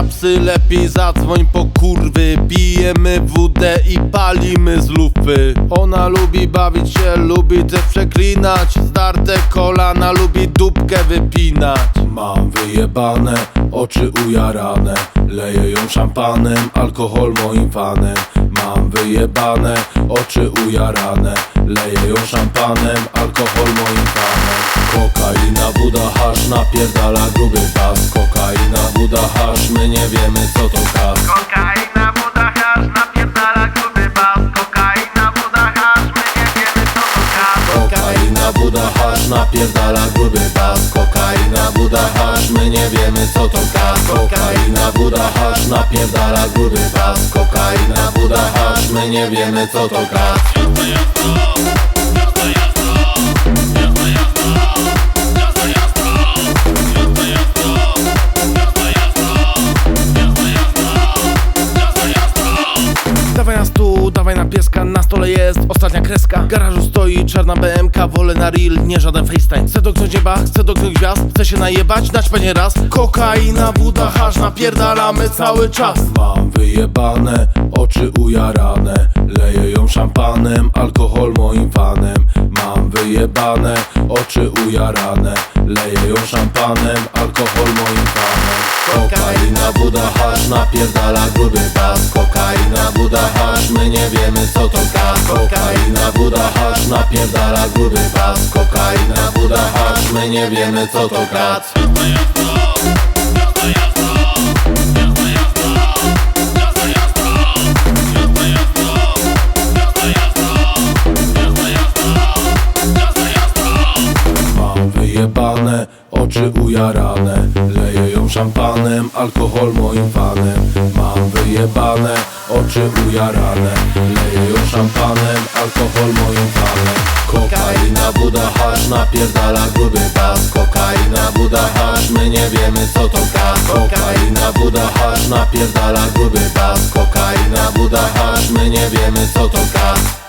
japsy, lepiej zadzwoń po kurwy. Pijemy wódę i palimy z lufy. Ona lubi bawić się, lubi też przeklinać. Zdarte kolana, lubi dupkę wypinać. Mam wyjebane, oczy ujarane. Leję ją szampanem, alkohol moim fanem. Mam wyjebane, oczy ujarane. Leję ją szampanem, alkohol moim fanem. Kokaina, buda, hasz, napierdala gruby pas. Kokaina, buda, hasz, my nie wiemy co to kas. Kokaina, buda, hasz, napierdala gruby bas. Kokaina, buda, hasz, my nie wiemy co to kas. Kokaina, buda, hasz, napierdala gruby bas. Kokaina, buda, hasz, my nie wiemy co to kas. Kokaina, buda, hasz, napierdala gruby bas. Kokaina, buda, hasz, my nie wiemy co to kas. Dawaj na stół, dawaj na pieska, na stole jest ostatnia kreska. W garażu stoi czarna BMK, wolę na real, nie żaden FaceTime. Chcę dotknąć nieba, chcę dotknąć gwiazd, chcę się najebać, dać panie raz. Kokaina, buda, hasz, napierdalamy cały czas. Mam wyjebane, oczy ujarane. Leję ją szampanem, alkohol moim fanem. Mam wyjebane, oczy ujarane. Leję ją szampanem, alkohol moim fanem. Kokaina, buda, hasz, napierdala gruby bas. Kokaina, buda, hasz, my nie wiemy co to kas. Kokaina, buda, hasz, napierdala gruby bas. Kokaina, buda, hasz, my nie wiemy co to kas. Mam wyjebane, oczy ujarane. Leję ją szampanem, alkohol moim fanem. Mam wyjebane, oczy ujarane. Leję ją szampanem, alkohol moim fanem. Kokaina, buda, hasz, napierdala gruby bas. Kokaina, buda, hasz, my nie wiemy co to kas. Kokaina, buda, hasz, napierdala gruby bas. Kokaina, buda, hasz, my nie wiemy co to kas.